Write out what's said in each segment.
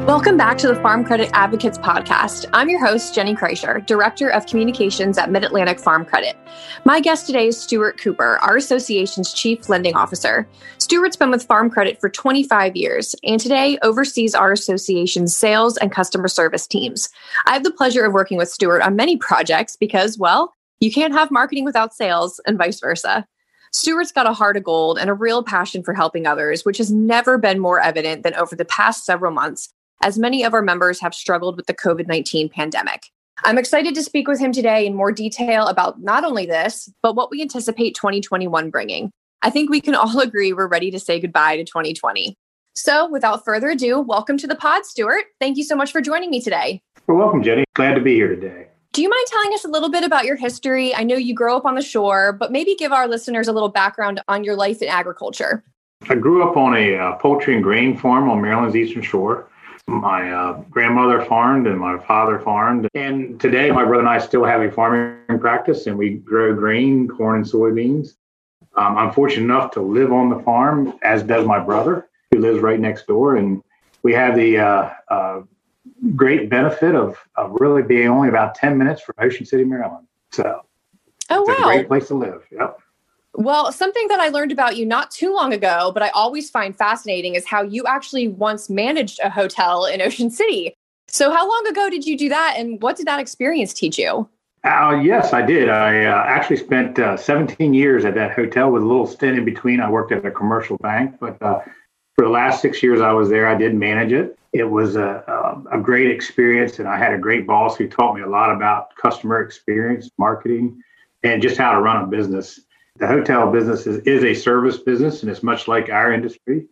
Welcome back to the Farm Credit Advocates podcast. I'm your host, Jenny Kreischer, Director of Communications at Mid-Atlantic Farm Credit. My guest today is Stuart Cooper, our association's Chief Lending Officer. Stuart's been with Farm Credit for 25 years and today oversees our association's sales and customer service teams. I have the pleasure of working with Stuart on many projects because, well, you can't have marketing without sales and vice versa. Stuart's got a heart of gold and a real passion for helping others, which has never been more evident than over the past several months, as many of our members have struggled with the COVID-19 pandemic. I'm excited to speak with him today in more detail about not only this, but what we anticipate 2021 bringing. I think we can all agree we're ready to say goodbye to 2020. So without further ado, welcome to the pod, Stuart. Thank you so much for joining me today. Well, welcome, Jenny. Glad to be here today. Do you mind telling us a little bit about your history? I know you grew up on the shore, but maybe give our listeners a little background on your life in agriculture. I grew up on a poultry and grain farm on Maryland's Eastern Shore. My grandmother farmed and my father farmed. And today, my brother and I still have a farming practice, and we grow grain, corn, and soybeans. I'm fortunate enough to live on the farm, as does my brother, who lives right next door. And we have the great benefit of really being only about 10 minutes from Ocean City, Maryland. So it's a great place to live. Yep. Well, something that I learned about you not too long ago, but I always find fascinating, is how you actually once managed a hotel in Ocean City. So how long ago did you do that, and what did that experience teach you? Yes, I did. I actually spent 17 years at that hotel with a little stint in between. I worked at a commercial bank, but for the last 6 years I was there, I did manage it. It was a great experience, and I had a great boss who taught me a lot about customer experience, marketing, and just how to run a business. The hotel business is a service business, and it's much like our industry.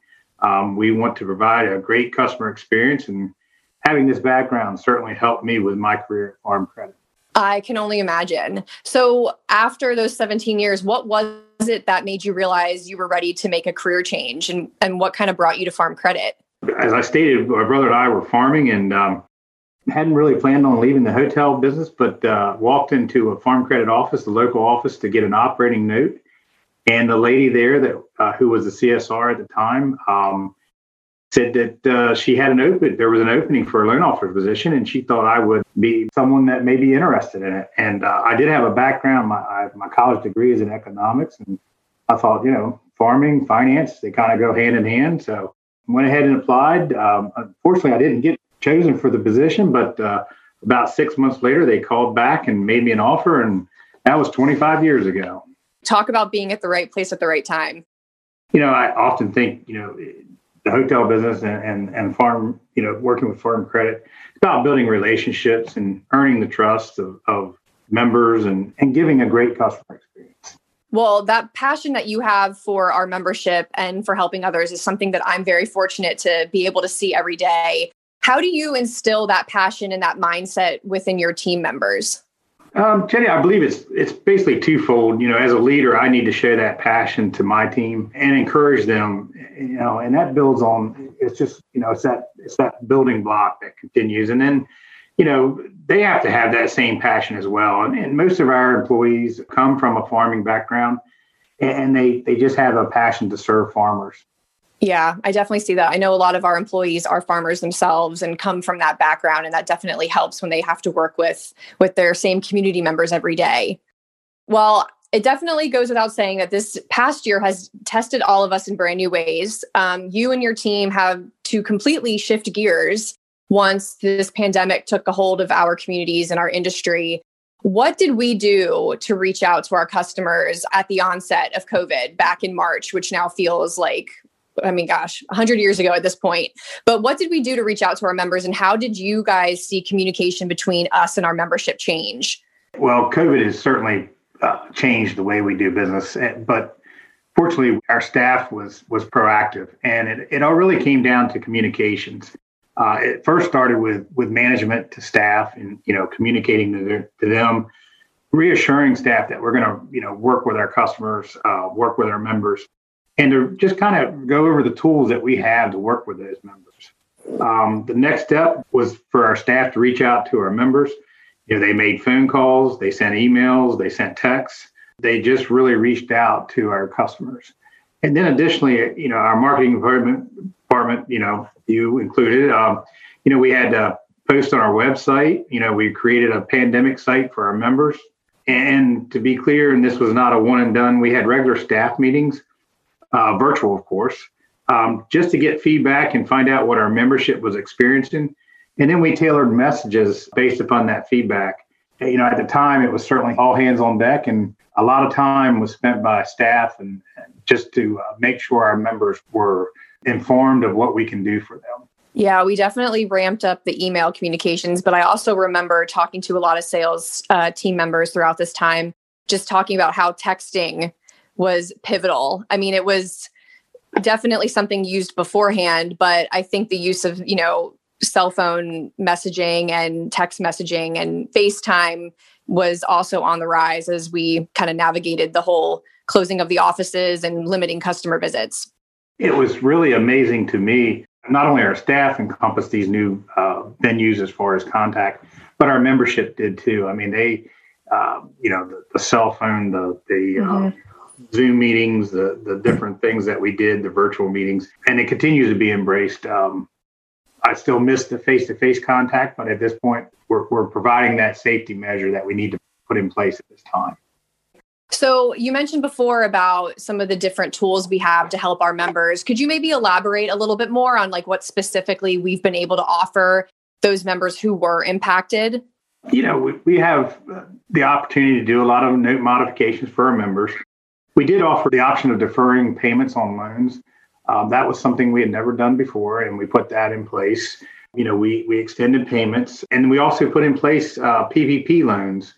We want to provide a great customer experience, and having this background certainly helped me with my career at Farm Credit. I can only imagine. So after those 17 years, what was it that made you realize you were ready to make a career change, and what kind of brought you to Farm Credit? As I stated, my brother and I were farming and hadn't really planned on leaving the hotel business, but walked into a Farm Credit office, the local office, to get an operating note. And the lady there that who was the CSR at the time said that she had there was an opening for a loan officer position, and she thought I would be someone that may be interested in it. And I did have a background. My college degree is in economics, and I thought, farming, finance, they kind of go hand in hand. So I went ahead and applied. Unfortunately, I didn't get chosen for the position, but about 6 months later, they called back and made me an offer, and that was 25 years ago. Talk about being at the right place at the right time. I often think, the hotel business and farm, working with Farm Credit, it's about building relationships and earning the trust of members and giving a great customer experience. Well, that passion that you have for our membership and for helping others is something that I'm very fortunate to be able to see every day. How do you instill that passion and that mindset within your team members? Jenny, I believe it's basically twofold. As a leader, I need to show that passion to my team and encourage them. And that builds on. It's just it's that building block that continues. And then they have to have that same passion as well. And most of our employees come from a farming background, and they just have a passion to serve farmers. Yeah, I definitely see that. I know a lot of our employees are farmers themselves and come from that background, and that definitely helps when they have to work with their same community members every day. Well, it definitely goes without saying that this past year has tested all of us in brand new ways. You and your team have to completely shift gears once this pandemic took a hold of our communities and our industry. What did we do to reach out to our customers at the onset of COVID back in March, which now feels like 100 years ago at this point. But what did we do to reach out to our members, and how did you guys see communication between us and our membership change? Well, COVID has certainly changed the way we do business, but fortunately, our staff was proactive, and it all really came down to communications. It first started with management to staff, and communicating to them, reassuring staff that we're going to work with our customers, work with our members, and to just kind of go over the tools that we have to work with those members. The next step was for our staff to reach out to our members. They made phone calls, they sent emails, they sent texts. They just really reached out to our customers. And then additionally, our marketing department, you included, we had to post on our website. We created a pandemic site for our members. And to be clear, and this was not a one and done, we had regular staff meetings, virtual, of course, just to get feedback and find out what our membership was experiencing. And then we tailored messages based upon that feedback. At the time, it was certainly all hands on deck, and a lot of time was spent by staff and just to make sure our members were informed of what we can do for them. Yeah, we definitely ramped up the email communications, but I also remember talking to a lot of sales team members throughout this time, just talking about how texting was pivotal. I mean, it was definitely something used beforehand, but I think the use of, cell phone messaging and text messaging and FaceTime was also on the rise as we kind of navigated the whole closing of the offices and limiting customer visits. It was really amazing to me. Not only our staff encompassed these new venues as far as contact, but our membership did too. I mean, they, the cell phone, the Zoom meetings, the different things that we did, the virtual meetings, and it continues to be embraced. I still miss the face-to-face contact, but at this point, we're providing that safety measure that we need to put in place at this time. So you mentioned before about some of the different tools we have to help our members. Could you maybe elaborate a little bit more on what specifically we've been able to offer those members who were impacted? We have the opportunity to do a lot of note modifications for our members. We did offer the option of deferring payments on loans. That was something we had never done before, and we put that in place. We extended payments, and we also put in place PPP loans.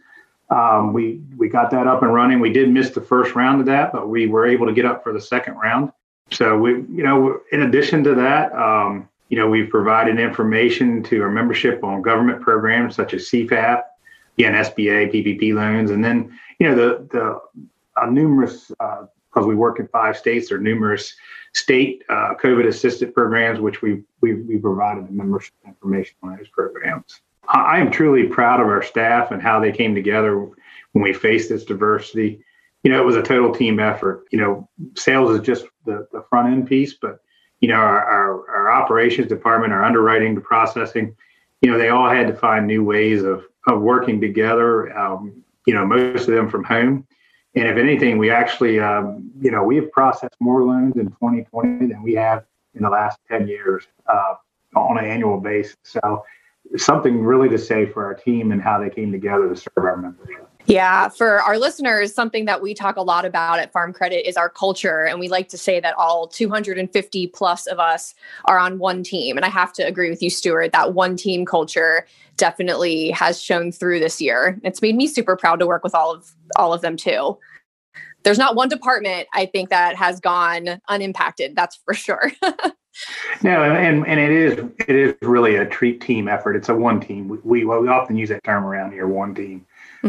We got that up and running. We did miss the first round of that, but we were able to get up for the second round. So in addition to that, we've provided information to our membership on government programs such as CFAP, SBA, PPP loans, and then the numerous, because we work in 5 states, there are numerous state COVID assisted programs which we provided the membership information on those programs. I am truly proud of our staff and how they came together when we faced this diversity. It was a total team effort. Sales is just the front end piece, but our operations department, our underwriting, the processing, they all had to find new ways of working together. Most of them from home. And if anything, we actually, we have processed more loans in 2020 than we have in the last 10 years on an annual basis. So something really to say for our team and how they came together to serve our membership. Yeah, for our listeners, something that we talk a lot about at Farm Credit is our culture. And we like to say that all 250 plus of us are on one team. And I have to agree with you, Stuart, that one team culture definitely has shown through this year. It's made me super proud to work with all of them too. There's not one department, I think, that has gone unimpacted. That's for sure. No, and it is really a team effort. It's a one team. We often use that term around here, one team.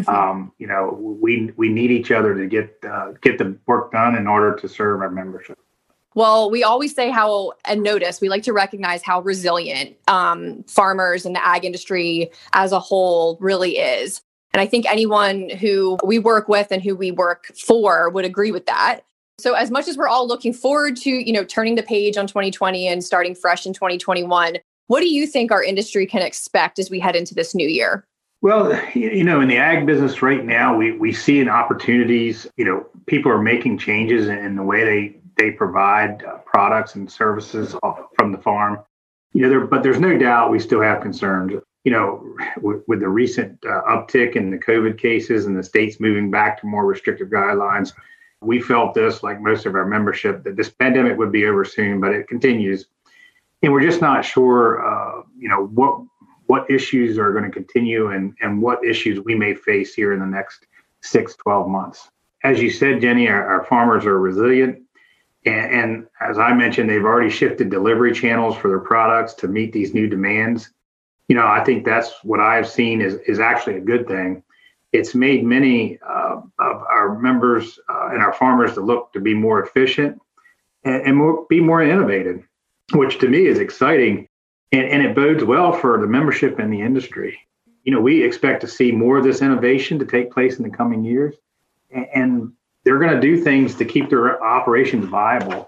Mm-hmm. We need each other to get the work done in order to serve our membership. Well, we always say we like to recognize how resilient farmers and the ag industry as a whole really is. And I think anyone who we work with and who we work for would agree with that. So as much as we're all looking forward to, turning the page on 2020 and starting fresh in 2021, what do you think our industry can expect as we head into this new year? Well, in the ag business right now, we see in opportunities, people are making changes in the way they provide products and services from the farm. But there's no doubt we still have concerns. With the recent uptick in the COVID cases and the states moving back to more restrictive guidelines, we felt this, like most of our membership, that this pandemic would be over soon, but it continues. And we're just not sure, what issues are going to continue and what issues we may face here in the next 6-12 months. As you said, Jenny, our farmers are resilient. And as I mentioned, they've already shifted delivery channels for their products to meet these new demands. I think that's what I've seen is actually a good thing. It's made many of our members and our farmers to look to be more efficient and be more innovative, which to me is exciting. And it bodes well for the membership in the industry. We expect to see more of this innovation to take place in the coming years. And they're going to do things to keep their operations viable.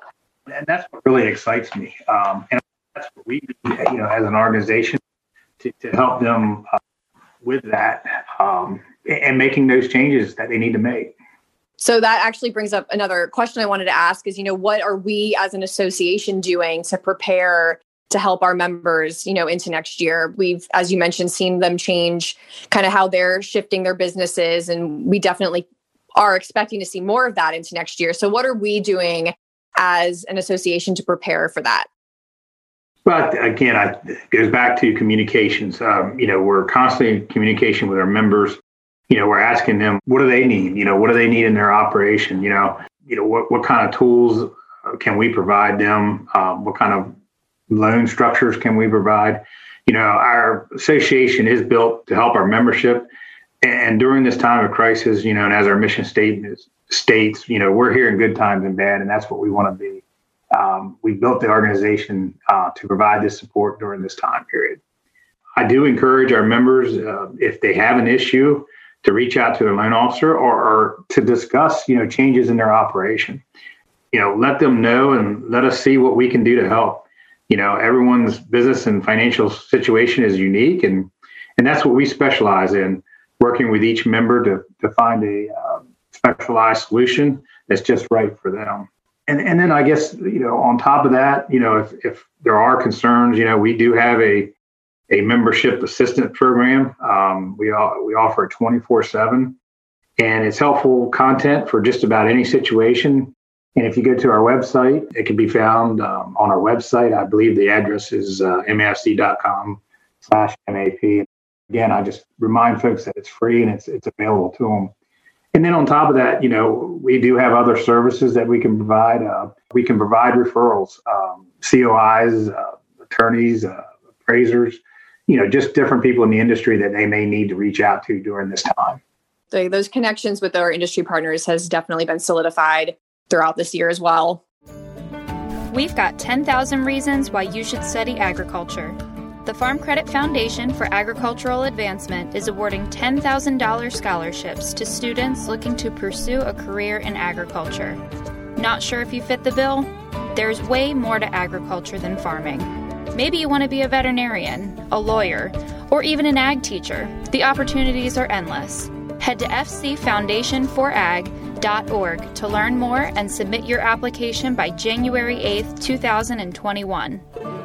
And that's what really excites me. And that's what we do, as an organization to help them with that and making those changes that they need to make. So that actually brings up another question I wanted to ask is, what are we as an association doing to prepare to help our members, into next year? We've, as you mentioned, seen them change kind of how they're shifting their businesses. And we definitely are expecting to see more of that into next year. So what are we doing as an association to prepare for that? But again, it goes back to communications. We're constantly in communication with our members. We're asking them, what do they need? What do they need in their operation? What kind of tools can we provide them? What kind of loan structures can we provide? Our association is built to help our membership. And during this time of crisis, and as our mission statement states, we're here in good times and bad, and that's what we want to be. We built the organization to provide this support during this time period. I do encourage our members, if they have an issue, to reach out to a loan officer or to discuss, changes in their operation. Let them know and let us see what we can do to help. Everyone's business and financial situation is unique, and that's what we specialize in, working with each member to find a specialized solution that's just right for them. And then I guess, on top of that, if there are concerns, we do have a membership assistance program. We offer it 24/7, and it's helpful content for just about any situation. And if you go to our website, it can be found on our website. I believe the address is mafc.com/MAP. Again, I just remind folks that it's free and it's available to them. And then on top of that, we do have other services that we can provide. We can provide referrals, COIs, attorneys, appraisers, just different people in the industry that they may need to reach out to during this time. Those connections with our industry partners has definitely been solidified throughout this year as well. We've got 10,000 reasons why you should study agriculture. The Farm Credit Foundation for Agricultural Advancement is awarding $10,000 scholarships to students looking to pursue a career in agriculture. Not sure if you fit the bill? There's way more to agriculture than farming. Maybe you want to be a veterinarian, a lawyer, or even an ag teacher. The opportunities are endless. Head to fcfoundationforag.org to learn more and submit your application by January 8th, 2021.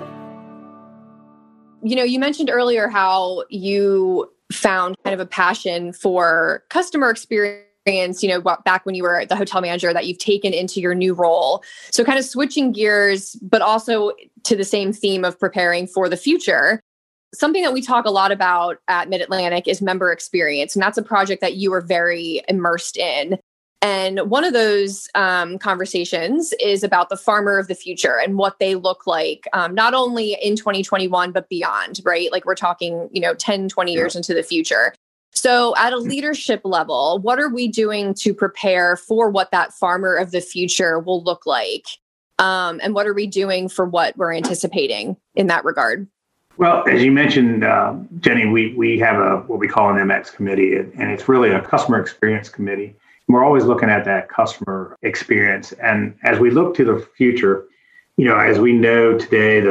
You mentioned earlier how you found kind of a passion for customer experience, back when you were the hotel manager, that you've taken into your new role. So kind of switching gears, but also to the same theme of preparing for the future. Something that we talk a lot about at Mid-Atlantic is member experience. And that's a project that you are very immersed in. And one of those conversations is about the farmer of the future and what they look like, not only in 2021, but beyond, right? Like we're talking, 10, 20 years into the future. So at a leadership level, what are we doing to prepare for what that farmer of the future will look like? And what are we doing for what we're anticipating in that regard? Well, as you mentioned, Jenny, we have what we call an MX committee, and it's really a customer experience committee. We're always looking at that customer experience. And as we look to the future, as we know today,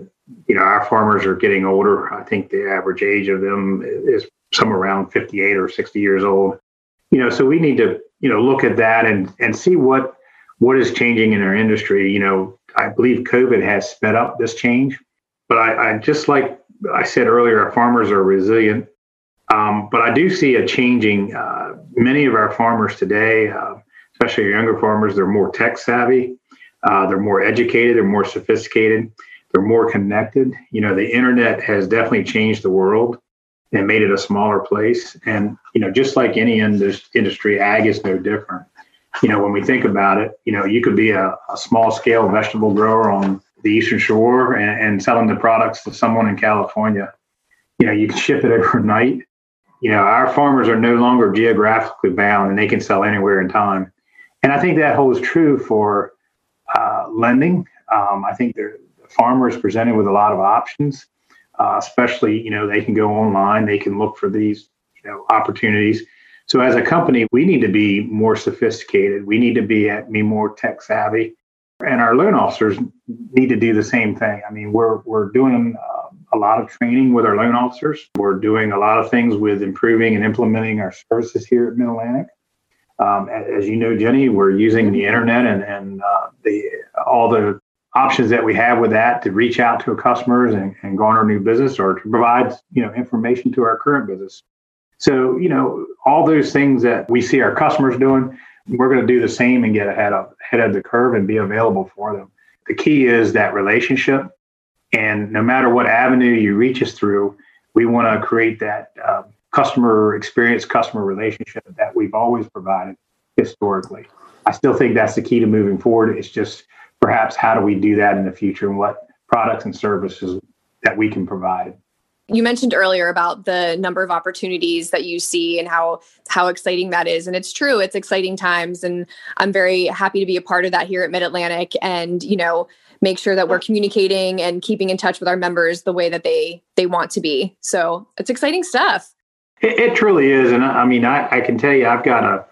our farmers are getting older. I think the average age of them is somewhere around 58 or 60 years old. So we need to, look at that and see what is changing in our industry. I believe COVID has sped up this change, but I just like I said earlier, our farmers are resilient. But I do see a changing. Many of our farmers today, especially younger farmers, they're more tech savvy. They're more educated. They're more sophisticated. They're more connected. The internet has definitely changed the world and made it a smaller place. And, just like any industry, ag is no different. When we think about it, you could be a small scale vegetable grower on the Eastern Shore and selling the products to someone in California. You can ship it overnight. Our farmers are no longer geographically bound and they can sell anywhere in time. And I think that holds true for lending. I think the farmer is presented with a lot of options, especially, they can go online, they can look for these, opportunities. So as a company, we need to be more sophisticated. We need to be more tech savvy. And our loan officers need to do the same thing. I mean, we're doing a lot of training with our loan officers. We're doing a lot of things with improving and implementing our services here at Mid-Atlantic. As you know, Jenny, we're using the internet and all the options that we have with that to reach out to our customers and garner new business or to provide, information to our current business. So, all those things that we see our customers doing, we're going to do the same and get ahead of the curve and be available for them. The key is that relationship. And no matter what avenue you reach us through, we want to create that customer experience, customer relationship that we've always provided historically. I still think that's the key to moving forward. It's just perhaps how do we do that in the future and what products and services that we can provide. You mentioned earlier about the number of opportunities that you see and how exciting that is. And it's true, it's exciting times. And I'm very happy to be a part of that here at Mid-Atlantic and, make sure that we're communicating and keeping in touch with our members the way that they want to be. So it's exciting stuff. It truly is. And I mean, I can tell you, I've got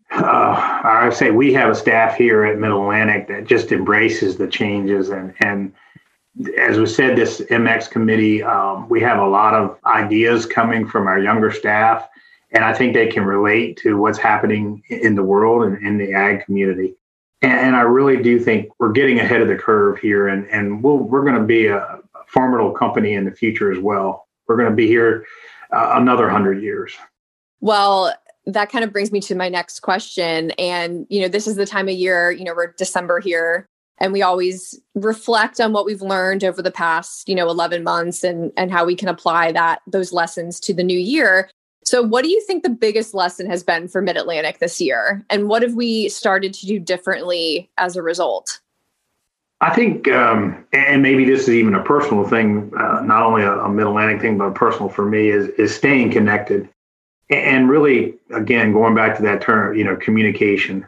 I say we have a staff here at Mid-Atlantic that just embraces the changes. And as we said, this MX committee, we have a lot of ideas coming from our younger staff, and I think they can relate to what's happening in the world and in the ag community. And I really do think we're getting ahead of the curve here, and we're going to be a formidable company in the future as well. We're going to be here another 100 years. Well, that kind of brings me to my next question. And, this is the time of year, we're December here. And we always reflect on what we've learned over the past, 11 months and how we can apply those lessons to the new year. So what do you think the biggest lesson has been for Mid-Atlantic this year? And what have we started to do differently as a result? I think, and maybe this is even a personal thing, not only a Mid-Atlantic thing, but personal for me, is staying connected. And really, again, going back to that term, communication.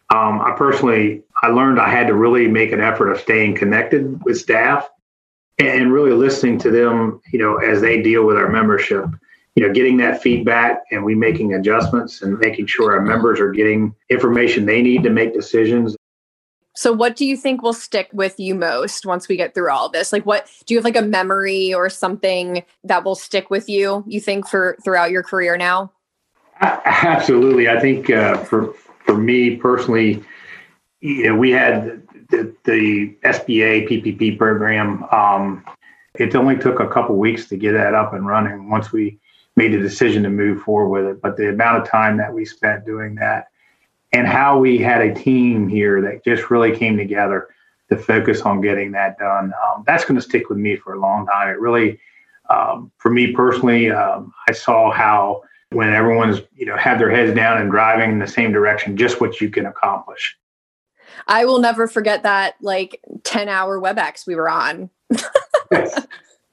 I learned I had to really make an effort of staying connected with staff and really listening to them, as they deal with our membership, getting that feedback and we making adjustments and making sure our members are getting information they need to make decisions. So what do you think will stick with you most once we get through all of this? Like, what do you have, like a memory or something that will stick with you think throughout your career now? Absolutely. I think for me personally, we had the SBA PPP program. It only took a couple weeks to get that up and running once we made the decision to move forward with it. But the amount of time that we spent doing that and how we had a team here that just really came together to focus on getting that done, that's going to stick with me for a long time. It really, for me personally, I saw how when everyone's, have their heads down and driving in the same direction, just what you can accomplish. I will never forget that 10-hour WebEx we were on. Yes.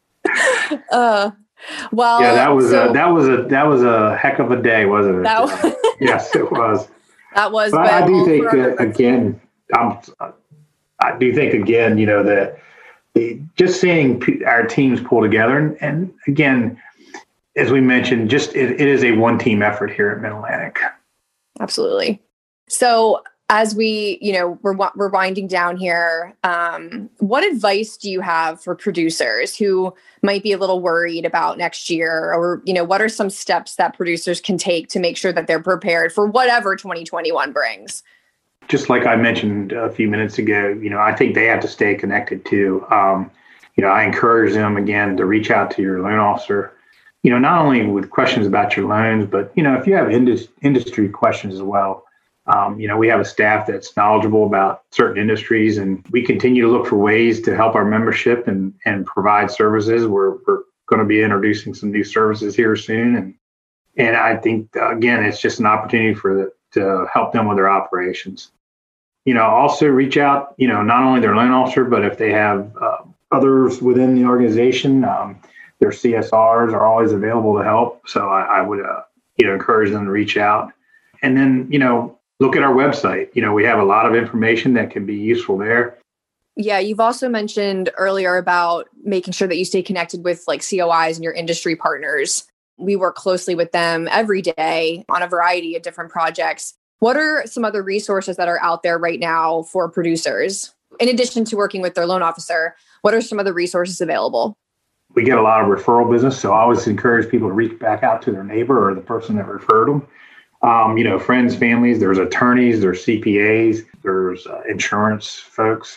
Well, yeah, that was a heck of a day, wasn't it? Yes, it was. That was. But I do think again, I do think again, that just seeing our teams pull together, and again, as we mentioned, just it is a one team effort here at Mid-Atlantic. Absolutely. So as we're winding down here, what advice do you have for producers who might be a little worried about next year? Or, what are some steps that producers can take to make sure that they're prepared for whatever 2021 brings? Just like I mentioned a few minutes ago, I think they have to stay connected too. I encourage them again to reach out to your loan officer, not only with questions about your loans, but, if you have industry questions as well. We have a staff that's knowledgeable about certain industries, and we continue to look for ways to help our membership and provide services. We're going to be introducing some new services here soon. And I think, again, it's just an opportunity to help them with their operations. Also reach out, not only their loan officer, but if they have others within the organization, their CSRs are always available to help. So I would, encourage them to reach out. And then, look at our website. We have a lot of information that can be useful there. Yeah, you've also mentioned earlier about making sure that you stay connected with COIs and your industry partners. We work closely with them every day on a variety of different projects. What are some other resources that are out there right now for producers? in addition to working with their loan officer, what are some of the resources available? We get a lot of referral business, so I always encourage people to reach back out to their neighbor or the person that referred them. Friends, families, there's attorneys, there's CPAs, there's insurance folks.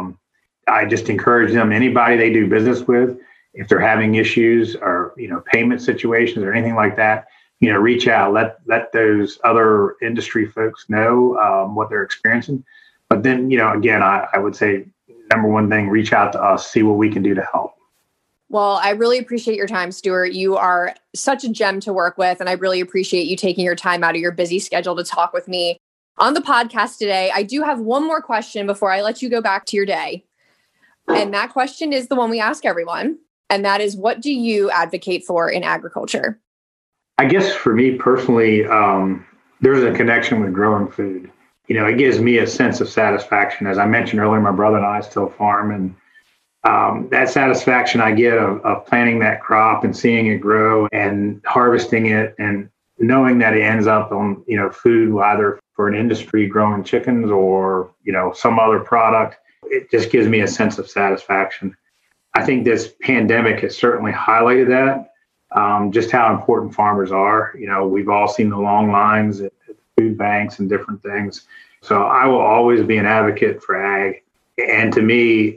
I just encourage them, anybody they do business with, if they're having issues or, payment situations or anything like that, reach out, let those other industry folks know what they're experiencing. But then, again, I would say, number one thing, reach out to us, see what we can do to help. Well, I really appreciate your time, Stuart. You are such a gem to work with, and I really appreciate you taking your time out of your busy schedule to talk with me on the podcast today. I do have one more question before I let you go back to your day. And that question is the one we ask everyone. And that is, what do you advocate for in agriculture? I guess for me personally, there's a connection with growing food. It gives me a sense of satisfaction. As I mentioned earlier, my brother and I still farm, and that satisfaction I get of planting that crop and seeing it grow and harvesting it and knowing that it ends up on, food, either for an industry growing chickens or, some other product, it just gives me a sense of satisfaction. I think this pandemic has certainly highlighted that, just how important farmers are. We've all seen the long lines at food banks and different things. So I will always be an advocate for ag. And to me,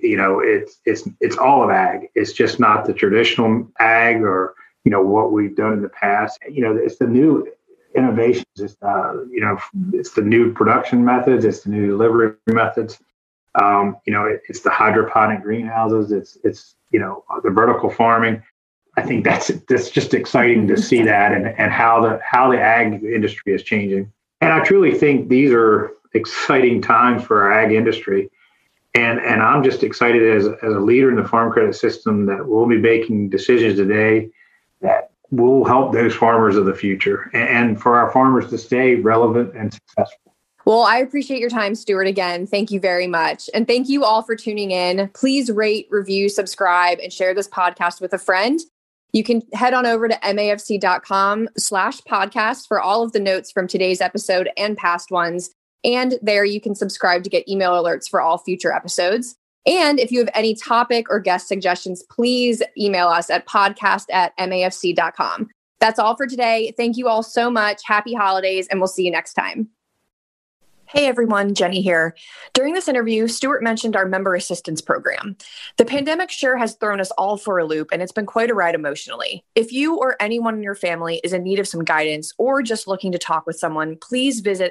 it's all of ag. It's just not the traditional ag or, what we've done in the past. It's the new innovations. It's the new production methods. It's the new delivery methods. It's the hydroponic greenhouses. It's the vertical farming. I think that's just exciting to see that and how the ag industry is changing. And I truly think these are exciting times for our ag industry. And I'm just excited as a leader in the farm credit system that we'll be making decisions today that will help those farmers of the future and for our farmers to stay relevant and successful. Well, I appreciate your time, Stuart. Again, thank you very much. And thank you all for tuning in. Please rate, review, subscribe, and share this podcast with a friend. You can head on over to mafc.com/podcast for all of the notes from today's episode and past ones. And there you can subscribe to get email alerts for all future episodes. And if you have any topic or guest suggestions, please email us at podcast@mafc.com. That's all for today. Thank you all so much. Happy holidays, and we'll see you next time. Hey everyone, Jenny here. During this interview, Stuart mentioned our member assistance program. The pandemic sure has thrown us all for a loop, and it's been quite a ride emotionally. If you or anyone in your family is in need of some guidance or just looking to talk with someone, please visit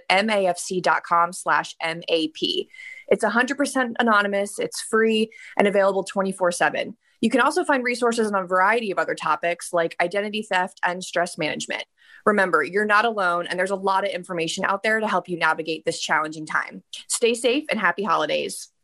mafc.com/MAP. It's 100% anonymous, it's free, and available 24/7. You can also find resources on a variety of other topics like identity theft and stress management. Remember, you're not alone, and there's a lot of information out there to help you navigate this challenging time. Stay safe and happy holidays.